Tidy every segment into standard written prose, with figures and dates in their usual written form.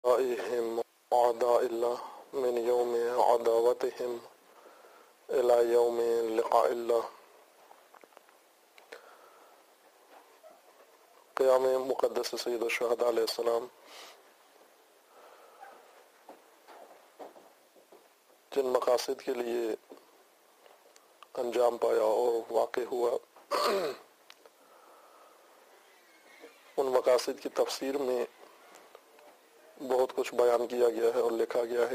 أعدائهم أعداء الله من يوم عداوتهم إلى يوم لقاء الله۔ قیام مقدس سید الشہداء علیہ السلام جن مقاصد کے لیے انجام پایا اور واقع ہوا، ان مقاصد کی تفسیر میں بہت کچھ بیان کیا گیا ہے اور لکھا گیا ہے۔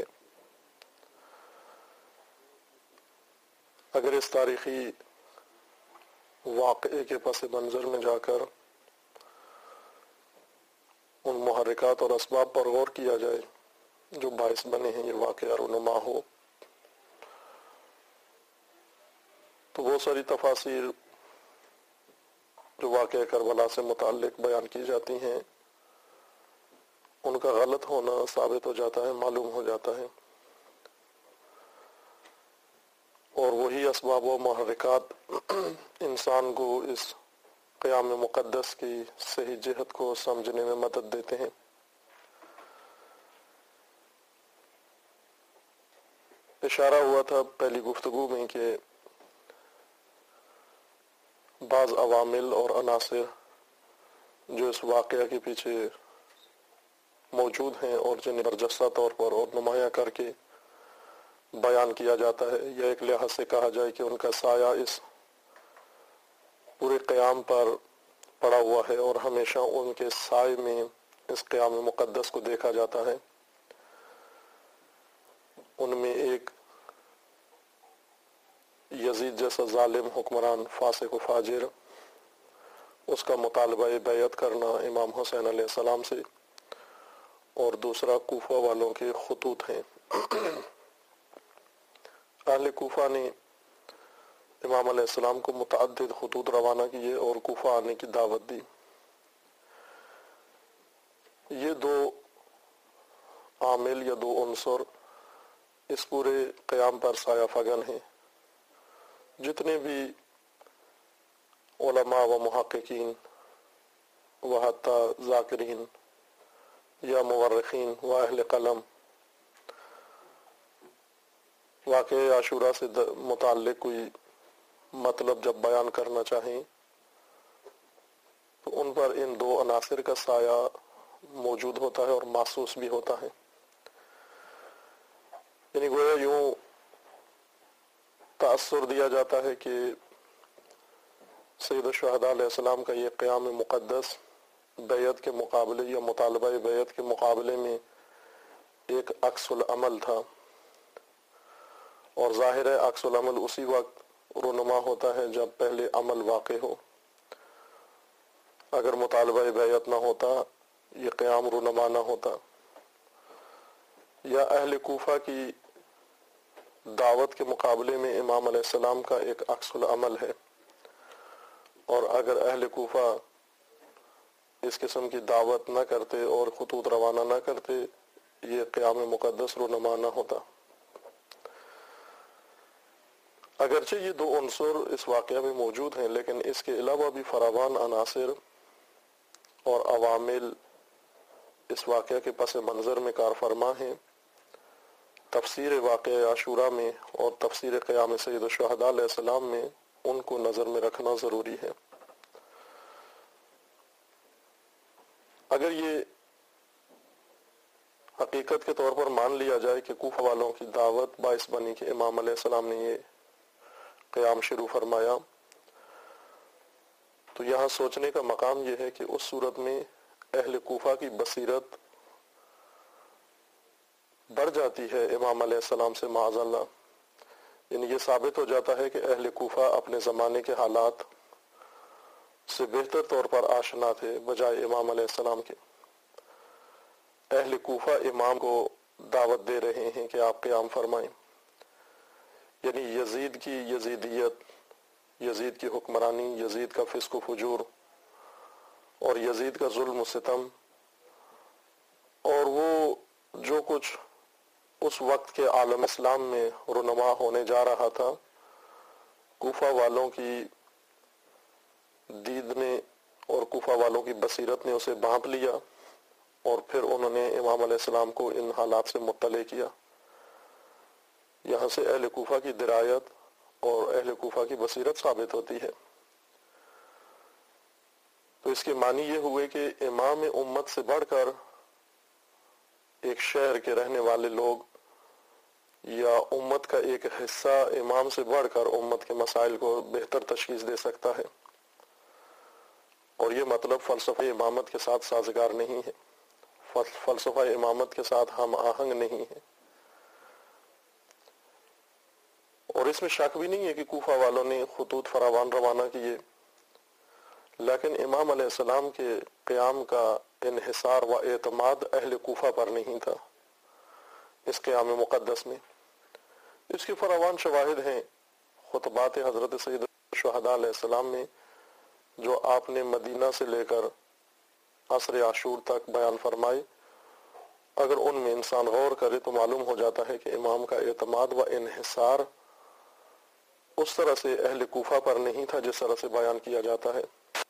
اگر اس تاریخی واقعے کے پس منظر میں جا کر ان محرکات اور اسباب پر غور کیا جائے جو باعث بنے ہیں یہ واقعہ رونما ہو، تو بہت ساری تفاسیر جو واقعہ کربلا سے متعلق بیان کی جاتی ہیں ان کا غلط ہونا ثابت ہو جاتا ہے، معلوم ہو جاتا ہے، اور وہی اسباب و محرکات انسان کو اس قیام مقدس کی صحیح جہت کو سمجھنے میں مدد دیتے ہیں۔ اشارہ ہوا تھا پہلی گفتگو میں کہ بعض عوامل اور عناصر جو اس واقعہ کے پیچھے موجود ہیں اور جنہیں برجستہ طور پر اور نمایاں کر کے بیان کیا جاتا ہے، یا ایک لحاظ سے کہا جائے کہ ان کا سایہ اس پورے قیام پر پڑا ہوا ہے اور ہمیشہ ان کے سائے میں اس قیام مقدس کو دیکھا جاتا ہے۔ ان میں ایک یزید جیسا ظالم حکمران فاسق و فاجر، اس کا مطالبہ بیعت کرنا امام حسین علیہ السلام سے، اور دوسرا کوفہ والوں کے خطوط ہیں۔ اہل کوفہ نے امام علیہ السلام کو متعدد خطوط روانہ کیے اور کوفہ آنے کی دعوت دی۔ یہ دو عامل یا دو عنصر اس پورے قیام پر سایہ فگن ہیں۔ جتنے بھی علماء و محققین و حتی ذاکرین یا مورخین و اہل قلم واقعہ عاشورہ سے متعلق کوئی مطلب جب بیان کرنا چاہیں تو ان پر ان دو عناصر کا سایہ موجود ہوتا ہے اور محسوس بھی ہوتا ہے۔ یعنی گویا یوں تأثر دیا جاتا ہے کہ سید الشہداء علیہ السلام کا یہ قیام مقدس بیعت کے مقابلے یا مطالبہ بیعت کے مقابلے میں ایک عکس العمل تھا، اور ظاہر ہے عکس العمل اسی وقت رونما ہوتا ہے جب پہلے عمل واقع ہو۔ اگر مطالبہ بیعت نہ ہوتا یہ قیام رونما نہ ہوتا۔ یا اہل کوفہ کی دعوت کے مقابلے میں امام علیہ السلام کا ایک عکس العمل ہے، اور اگر اہل کوفہ اس قسم کی دعوت نہ کرتے اور خطوط روانہ نہ کرتے یہ قیام مقدس رونما نہ ہوتا۔ اگرچہ یہ دو عنصر اس واقعہ میں موجود ہیں، لیکن اس کے علاوہ بھی فراوان عناصر اور عوامل اس واقعہ کے پس منظر میں کار فرما ہیں۔ تفسیر واقعہ عاشورہ میں اور تفسیر قیام سید الشہداء علیہ السلام میں ان کو نظر میں رکھنا ضروری ہے۔ اگر یہ حقیقت کے طور پر مان لیا جائے کہ کوفہ والوں کی دعوت باعث بنی کہ امام علیہ السلام نے یہ قیام شروع فرمایا، تو یہاں سوچنے کا مقام یہ ہے کہ اس صورت میں اہل کوفہ کی بصیرت بڑھ جاتی ہے امام علیہ السلام سے معاذ اللہ۔ یعنی یہ ثابت ہو جاتا ہے کہ اہل کوفہ اپنے زمانے کے حالات سے بہتر طور پر آشنا تھے بجائے امام علیہ السلام کے۔ اہل کوفہ امام کو دعوت دے رہے ہیں کہ آپ قیام فرمائیں، یعنی یزید کی یزیدیت، یزید کی حکمرانی، یزید کا فسق و فجور اور یزید کا ظلم و ستم، اور وہ جو کچھ اس وقت کے عالم اسلام میں رونما ہونے جا رہا تھا، کوفہ والوں کی دید نے اور کوفہ والوں کی بصیرت نے اسے بھانپ لیا اور پھر انہوں نے امام علیہ السلام کو ان حالات سے مطلع کیا۔ یہاں سے اہل کوفہ کی درایت اور اہل کوفہ کی بصیرت ثابت ہوتی ہے۔ تو اس کے معنی یہ ہوئے کہ امام امت سے بڑھ کر ایک شہر کے رہنے والے لوگ یا امت کا ایک حصہ امام سے بڑھ کر امت کے مسائل کو بہتر تشخیص دے سکتا ہے، اور یہ مطلب فلسفہ امامت کے ساتھ سازگار نہیں ہے، فلسفہ امامت کے ساتھ ہم آہنگ نہیں ہے۔ اور اس میں شک بھی نہیں ہے کہ کوفہ والوں نے خطوط فراوان روانہ کیے، لیکن امام علیہ السلام کے قیام کا انحصار و اعتماد اہل کوفہ پر نہیں تھا اس قیام مقدس میں۔ اس کے فراوان شواہد ہیں خطبات حضرت سید الشہداء علیہ السلام میں، جو آپ نے مدینہ سے لے کر عصر عاشور تک بیان فرمائے۔ اگر ان میں انسان غور کرے تو معلوم ہو جاتا ہے کہ امام کا اعتماد و انحصار اس طرح سے اہل کوفہ پر نہیں تھا جس طرح سے بیان کیا جاتا ہے۔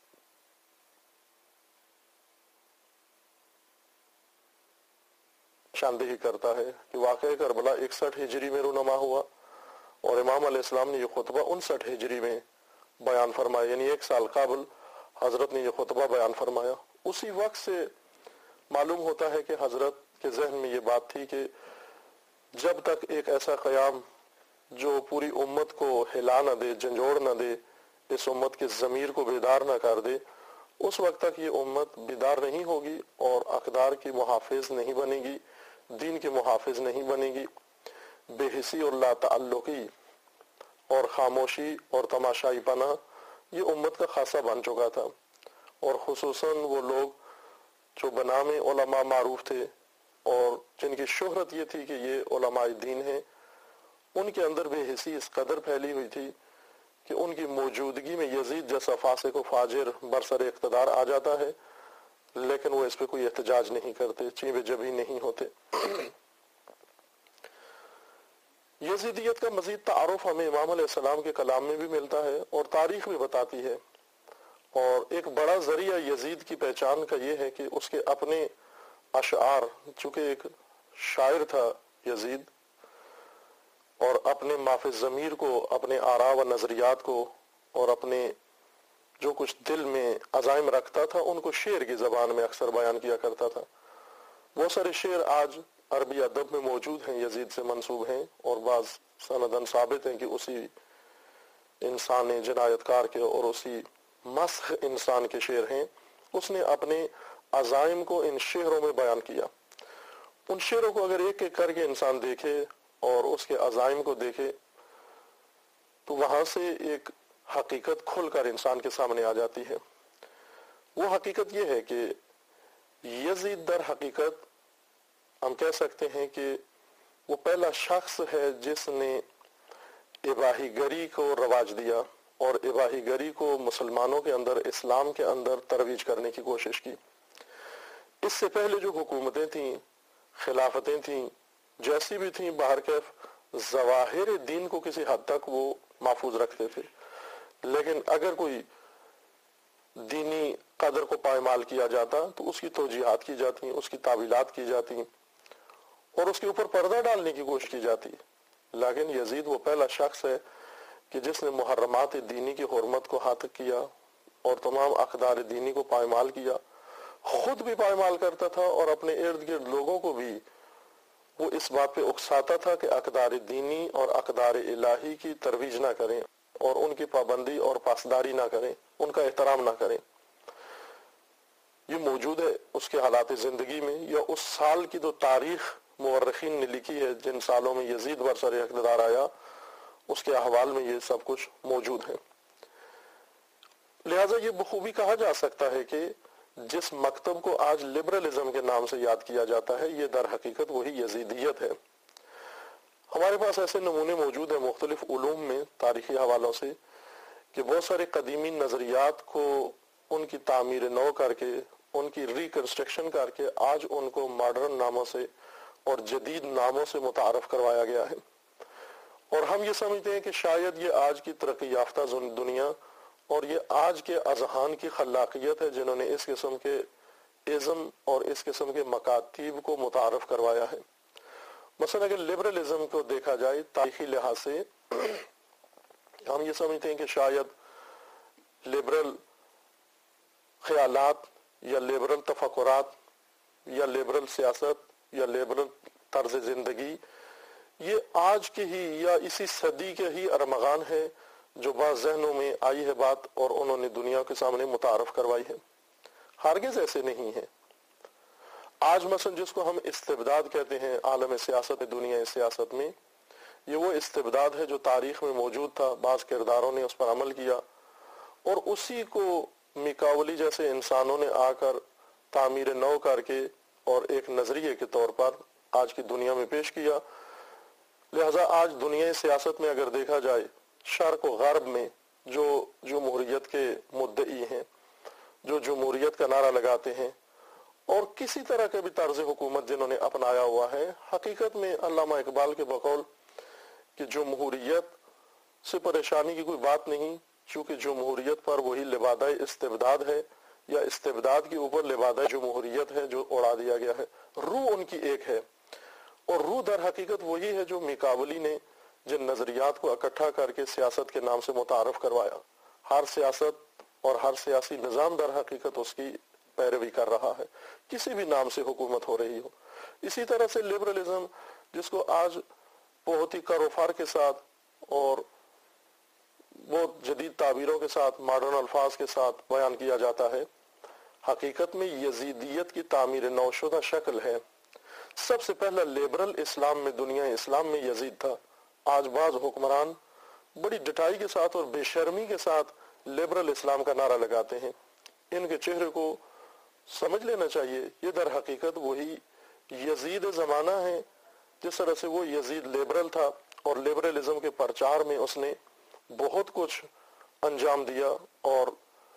نشاندہی کرتا ہے کہ واقعہ کربلا 61 ہجری میں رونما ہوا اور امام علیہ السلام نے یہ خطبہ 59 ہجری میں بیان فرمایا، یعنی 1 سال قبل حضرت نے یہ خطبہ بیان فرمایا۔ اسی وقت سے معلوم ہوتا ہے کہ حضرت کے ذہن میں یہ بات تھی کہ جب تک ایک ایسا قیام جو پوری امت کو ہلا نہ دے، جھنجھوڑ نہ دے، اس امت کے ضمیر کو بیدار نہ کر دے، اس وقت تک یہ امت بیدار نہیں ہوگی اور اقدار کی محافظ نہیں بنے گی، دین کے محافظ نہیں بنے گی۔ بے حسی اور لا تعلقی اور خاموشی اور تماشائی پنا یہ امت کا خاصہ بن چکا تھا، اور خصوصاً وہ لوگ جو بنام علماء معروف تھے اور جن کی شہرت یہ تھی کہ یہ علماء دین ہیں، ان کے اندر بے حسی اس قدر پھیلی ہوئی تھی کہ ان کی موجودگی میں یزید جیسا فاسق و فاجر برسر اقتدار آ جاتا ہے، لیکن وہ اس پہ کوئی احتجاج نہیں کرتے، چیبے جبھی نہیں ہوتے۔ یزیدیت کا مزید تعارف ہمیں امام علیہ السلام کے کلام میں بھی ملتا ہے اور تاریخ بھی بتاتی ہے، اور ایک بڑا ذریعہ یزید کی پہچان کا یہ ہے کہ اس کے اپنے اشعار، چونکہ ایک شاعر تھا یزید، اور اپنے مافِ ضمیر کو، اپنے آراء و نظریات کو اور اپنے جو کچھ دل میں عزائم رکھتا تھا ان کو شعر کی زبان میں اکثر بیان کیا کرتا تھا۔ بہت سارے شعر آج عربی ادب میں موجود ہیں، یزید سے منسوب ہیں، اور بعض سندن ثابت ہیں کہ اسی انسان جنایت کار کے اور اسی مسخ انسان کے شعر ہیں۔ اس نے اپنے عزائم کو ان شعروں میں بیان کیا۔ ان شعروں کو اگر ایک ایک کر کے انسان دیکھے اور اس کے عزائم کو دیکھے تو وہاں سے ایک حقیقت کھل کر انسان کے سامنے آ جاتی ہے۔ وہ حقیقت یہ ہے کہ یزید در حقیقت ہم کہہ سکتے ہیں کہ وہ پہلا شخص ہے جس نے اباحی گری کو رواج دیا اور اباحی گری کو مسلمانوں کے اندر، اسلام کے اندر ترویج کرنے کی کوشش کی۔ اس سے پہلے جو حکومتیں تھیں، خلافتیں تھیں، جیسی بھی تھیں، باہرکیف ظواہر دین کو کسی حد تک وہ محفوظ رکھتے تھے، لیکن اگر کوئی دینی قدر کو پائمال کیا جاتا تو اس کی توجیہات کی جاتی، اس کی تعویلات کی جاتی اور اس کے اوپر پردہ ڈالنے کی کوشش کی جاتی۔ لیکن یزید وہ پہلا شخص ہے کہ جس نے محرمات دینی کی حرمت کو ہاتھ کیا اور تمام اقدار دینی کو پائمال کیا، خود بھی پائمال کرتا تھا اور اپنے ارد گرد لوگوں کو بھی وہ اس بات پہ اکساتا تھا کہ اقدار دینی اور اقدار الہی کی ترویج نہ کریں اور ان کی پابندی اور پاسداری نہ کریں، ان کا احترام نہ کریں۔ یہ موجود ہے اس کے حالات زندگی میں، یا اس سال کی جو تاریخ مورخین نے لکھی ہے جن سالوں میں یزید برسر اقتدار آیا، اس کے احوال میں یہ سب کچھ موجود ہے۔ لہٰذا یہ بخوبی کہا جا سکتا ہے کہ جس مکتب کو آج لبرلزم کے نام سے یاد کیا جاتا ہے، یہ در حقیقت وہی یزیدیت ہے۔ ہمارے پاس ایسے نمونے موجود ہیں مختلف علوم میں تاریخی حوالوں سے کہ بہت سارے قدیمی نظریات کو ان کی تعمیر نو کر کے، ان کی ریکنسٹرکشن کر کے آج ان کو ماڈرن ناموں سے اور جدید ناموں سے متعارف کروایا گیا ہے، اور ہم یہ سمجھتے ہیں کہ شاید یہ آج کی ترقی یافتہ دنیا اور یہ آج کے اذہان کی خلاقیت ہے جنہوں نے اس قسم کے ازم اور اس قسم کے مکاتیب کو متعارف کروایا ہے۔ مثلا اگر لبرلزم کو دیکھا جائے تاریخی لحاظ سے، ہم یہ سمجھتے ہیں کہ شاید لبرل خیالات یا لبرل تفکرات یا لبرل سیاست یا لبرل طرز زندگی یہ آج کے ہی یا اسی صدی کے ہی ارمغان ہے جو بعض ذہنوں میں آئی ہے بات اور انہوں نے دنیا کے سامنے متعارف کروائی ہے۔ ہرگز ایسے نہیں ہے۔ آج مثلا جس کو ہم استبداد کہتے ہیں عالم سیاست، دنیا سیاست میں، یہ وہ استبداد ہے جو تاریخ میں موجود تھا، بعض کرداروں نے اس پر عمل کیا اور اسی کو میکاولی جیسے انسانوں نے آ کر تعمیر نو کر کے اور ایک نظریے کے طور پر آج کی دنیا میں پیش کیا۔ لہذا آج دنیا سیاست میں اگر دیکھا جائے، شرق و غرب میں جو جمہوریت کے مدعی ہیں، جو جمہوریت کا نعرہ لگاتے ہیں اور کسی طرح کے بھی طرز حکومت جنہوں نے اپنایا ہوا ہے، حقیقت میں علامہ اقبال کے بقول کہ جمہوریت سے پریشانی کی کوئی بات نہیں، چونکہ جمہوریت پر وہی لبادہ استبداد ہے یا استبداد کے اوپر لبادہ جمہوریت ہے جو اڑا دیا گیا ہے۔ روح ان کی ایک ہے اور روح در حقیقت وہی ہے جو میکاولی نے جن نظریات کو اکٹھا کر کے سیاست کے نام سے متعارف کروایا۔ ہر سیاست اور ہر سیاسی نظام در حقیقت اس کی پیروی کر رہا ہے، کسی بھی نام سے حکومت ہو رہی ہو۔ اسی طرح سے لبرلزم جس کو آج بہت ہی کروفار کے ساتھ اور بہت جدید تعبیروں کے ساتھ، ماڈرن الفاظ کے ساتھ بیان کیا جاتا ہے، حقیقت میں یزیدیت کی تعمیر نو شدہ شکل ہے۔ سب سے پہلا لیبرل اسلام میں، دنیا اسلام میں یزید تھا۔ آج بعض حکمران بڑی ڈٹائی کے ساتھ اور بے شرمی کے ساتھ لیبرل اسلام کا نعرہ لگاتے ہیں۔ ان کے چہرے کو سمجھ لینا چاہیے، یہ در حقیقت وہی یزید زمانہ ہے جس طرح سے وہ یزید لیبرل تھا اور لیبرلزم کے پرچار میں اس نے بہت کچھ انجام دیا اور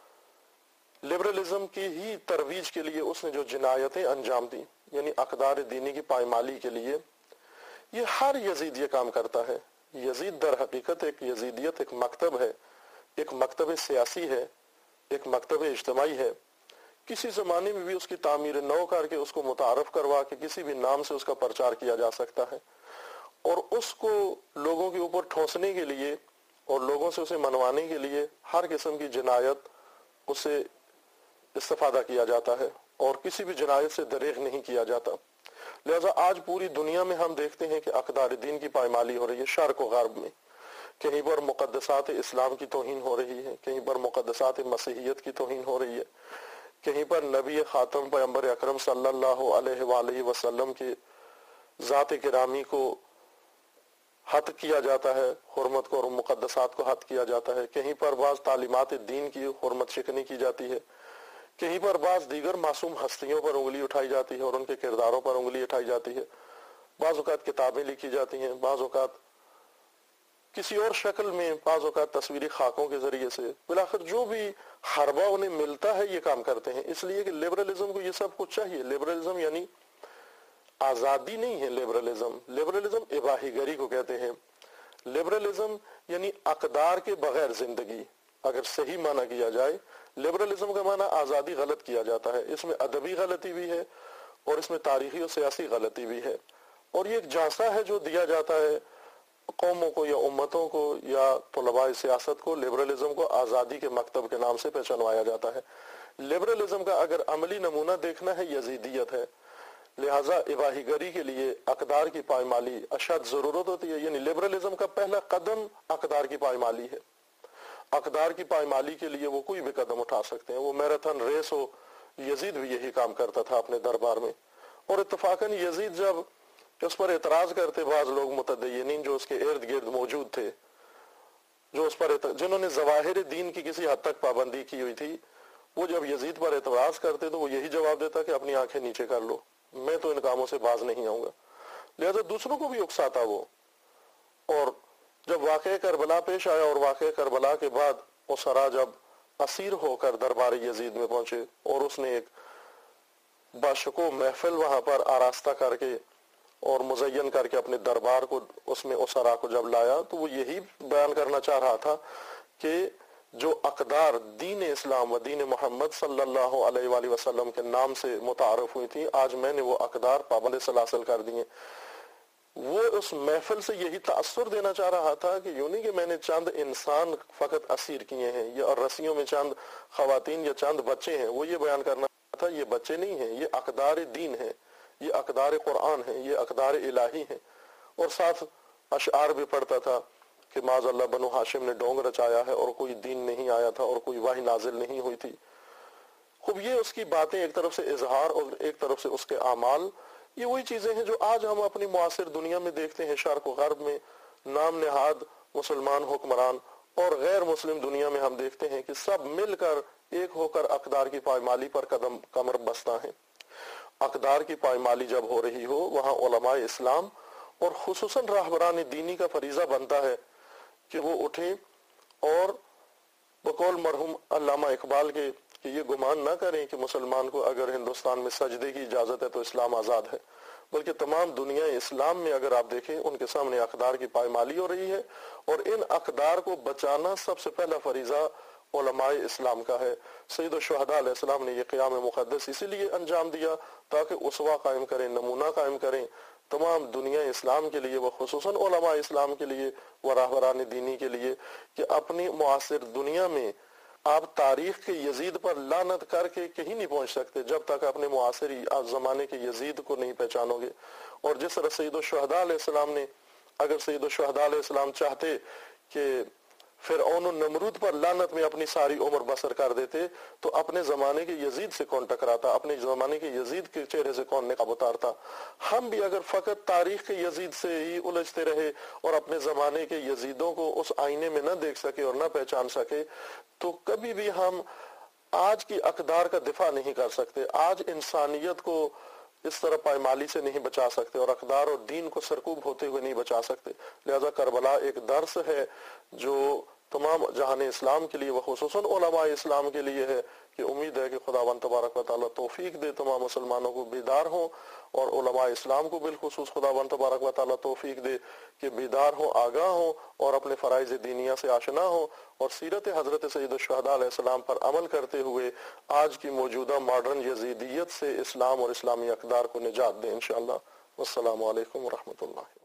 لبرلزم کی ہی ترویج کے لیے اس نے جو جنایتیں انجام دی، یعنی اقدار دینی کی پائمالی کے لیے، یہ ہر یزید یہ کام کرتا ہے۔ یزید در حقیقت ایک یزیدیت ایک مکتب ہے، ایک مکتب سیاسی ہے، ایک مکتب اجتماعی ہے۔ کسی زمانے میں بھی اس کی تعمیر نو کر کے اس کو متعارف کروا کے کسی بھی نام سے اس کا پرچار کیا جا سکتا ہے اور اس کو لوگوں کے اوپر ٹھونسنے کے لیے اور لوگوں سے اسے منوانے کے لیے ہر قسم کی جنایت اسے استفادہ کیا جاتا ہے اور کسی بھی جنایت سے دریغ نہیں کیا جاتا۔ لہذا آج پوری دنیا میں ہم دیکھتے ہیں کہ اقدار دین کی پائمالی ہو رہی ہے، شرق و غرب میں۔ کہیں پر مقدسات اسلام کی توہین ہو رہی ہے، کہیں پر مقدسات مسیحیت کی توہین ہو رہی ہے، کہیں پر نبی خاتم پیغمبر اکرم صلی اللہ علیہ وآلہ وسلم کی ذات گرامی کو حد کیا جاتا ہے، حرمت کو اور مقدسات کو حد کیا جاتا ہے، کہیں پر بعض تعلیمات دین کی حرمت شکنی کی جاتی ہے، کہیں پر بعض دیگر معصوم ہستیوں پر انگلی اٹھائی جاتی ہے اور ان کے کرداروں پر انگلی اٹھائی جاتی ہے، بعض اوقات کتابیں لکھی جاتی ہیں، بعض اوقات کسی اور شکل میں، بعض اوقات تصویری خاکوں کے ذریعے سے، بالآخر جو بھی حربہ انہیں ملتا ہے یہ کام کرتے ہیں، اس لیے کہ لبرلزم کو یہ سب کچھ چاہیے۔ لبرلزم یعنی آزادی نہیں ہے، لبرلزم اباحی گری کو کہتے ہیں۔ لبرلزم یعنی اقدار کے بغیر زندگی، اگر صحیح معنی کیا جائے لبرلزم کا معنی آزادی غلط کیا جاتا ہے، اس میں ادبی غلطی بھی ہے اور اس میں تاریخی اور سیاسی غلطی بھی ہے، اور یہ ایک جانسا ہے جو دیا جاتا ہے قوموں کو یا امتوں کو یا طلباء سیاست کو۔ لبرلزم کو آزادی کے مکتب کے نام سے پہچانوایا جاتا ہے۔ لبرلزم کا اگر عملی نمونہ دیکھنا ہے یزیدیت ہے، لہٰذا اباحی گری کے لیے اقدار کی پائمالی اشد ضرورت ہوتی ہے، یعنی لبرلزم کا پہلا قدم اقدار کی پائمالی ہے۔ اقدار کی پائمالی کے لیے وہ کوئی بھی قدم اٹھا سکتے ہیں، وہ میراتھن ریس ہو، یزید بھی یہی کام کرتا تھا اپنے دربار میں۔ اور اتفاقاً یزید جب اس پر اعتراض کرتے بعض لوگ متدینین جو اس کے ارد گرد موجود تھے، جو اس پر جنہوں نے ظواہر دین کی کسی حد تک پابندی کی ہوئی تھی، وہ جب یزید پر اعتراض کرتے تو وہ یہی جواب دیتا کہ اپنی آنکھیں نیچے کر لو، میں تو ان کاموں سے باز نہیں آؤں گا۔ لہذا دوسروں کو بھی اکساتا وہ، اور جب واقعہ کربلا پیش آیا اور واقعہ کربلا کے بعد اسرا جب اسیر ہو کر دربار یزید میں پہنچے اور اس نے ایک باشکو محفل وہاں پر آراستہ کر کے اور مزین کر کے اپنے دربار کو اس میں اسرا کو جب لایا تو وہ یہی بیان کرنا چاہ رہا تھا کہ جو اقدار دین اسلام و دین محمد صلی اللہ علیہ وآلہ وسلم کے نام سے متعارف ہوئی تھی، آج میں نے وہ اقدار پابند سلاسل کر دیے۔ وہ اس محفل سے یہی تاثر دینا چاہ رہا تھا کہ یوں نہیں کہ میں نے چند انسان فقط اسیر کیے ہیں یا اور رسیوں میں چند خواتین یا چند بچے ہیں، وہ یہ بیان کرنا تھا یہ بچے نہیں ہیں، یہ اقدار دین ہیں، یہ اقدار قرآن ہیں، یہ اقدار الہی ہیں۔ اور ساتھ اشعار بھی پڑھتا تھا کہ معاذ اللہ بنو ہاشم نے ڈونگ رچایا ہے اور کوئی دین نہیں آیا تھا اور کوئی وحی نازل نہیں ہوئی تھی۔ خوب یہ اس کی باتیں ایک طرف سے اظہار اور ایک طرف سے اس کے اعمال، یہ وہی چیزیں ہیں جو آج ہم اپنی معاصر دنیا میں دیکھتے ہیں، شرق و غرب میں نام نہاد مسلمان حکمران اور غیر مسلم دنیا میں ہم دیکھتے ہیں کہ سب مل کر ایک ہو کر اقدار کی پائمالی پر قدم کمر بستہ ہیں۔ اقدار کی پائمالی جب ہو رہی ہو وہاں علماء اسلام اور خصوصاً راہبران دینی کا فریضہ بنتا ہے کہ وہ اٹھیں اور بقول مرحوم علامہ اقبال کے کہ یہ گمان نہ کریں کہ مسلمان کو اگر ہندوستان میں سجدے کی اجازت ہے تو اسلام آزاد ہے، بلکہ تمام دنیا اسلام میں اگر آپ دیکھیں ان کے سامنے اقدار کی پائمالی ہو رہی ہے، اور ان اقدار کو بچانا سب سے پہلا فریضہ علماء اسلام کا ہے۔ سید الشہداء علیہ السلام نے یہ قیام مقدس اسی لیے انجام دیا تاکہ اسوہ قائم کریں، نمونہ قائم کریں تمام دنیا اسلام کے لیے، وہ خصوصاً علماء اسلام کے لیے، وہ راہبران دینی کے لیے، کہ اپنی معاصر دنیا میں آپ تاریخ کے یزید پر لعنت کر کے کہیں نہیں پہنچ سکتے جب تک اپنے معاصر زمانے کے یزید کو نہیں پہچانو گے۔ اور جس طرح سید الشہداء علیہ السلام نے، اگر سید الشہداء علیہ السلام چاہتے کہ فرعون و نمرود پر لعنت میں اپنی ساری عمر بسر کر دیتے تو اپنے زمانے کے یزید سے کون ٹکراتا، اپنے زمانے کے یزید کے چہرے سے کون نقاب اتارتا۔ ہم بھی اگر فقط تاریخ کے یزید سے ہی الجھتے رہے اور اپنے زمانے کے یزیدوں کو اس آئینے میں نہ دیکھ سکے اور نہ پہچان سکے تو کبھی بھی ہم آج کی اقدار کا دفاع نہیں کر سکتے، آج انسانیت کو اس طرح پائمالی سے نہیں بچا سکتے اور اقدار اور دین کو سرکوب ہوتے ہوئے نہیں بچا سکتے۔ لہذا کربلا ایک درس ہے جو تمام جہان اسلام کے لیے، وہ خصوصاً علماء اسلام کے لیے ہے، کہ امید ہے کہ خداوند تبارک و تعالیٰ توفیق دے تمام مسلمانوں کو بیدار ہوں، اور علماء اسلام کو بالخصوص خداوند تبارک و تعالیٰ توفیق دے کہ بیدار ہوں، آگاہ ہوں اور اپنے فرائض دینیہ سے آشنا ہوں، اور سیرت حضرت سید الشہداء علیہ السلام پر عمل کرتے ہوئے آج کی موجودہ ماڈرن یزیدیت سے اسلام اور اسلامی اقدار کو نجات دیں انشاءاللہ۔ والسلام علیکم ورحمۃ اللہ۔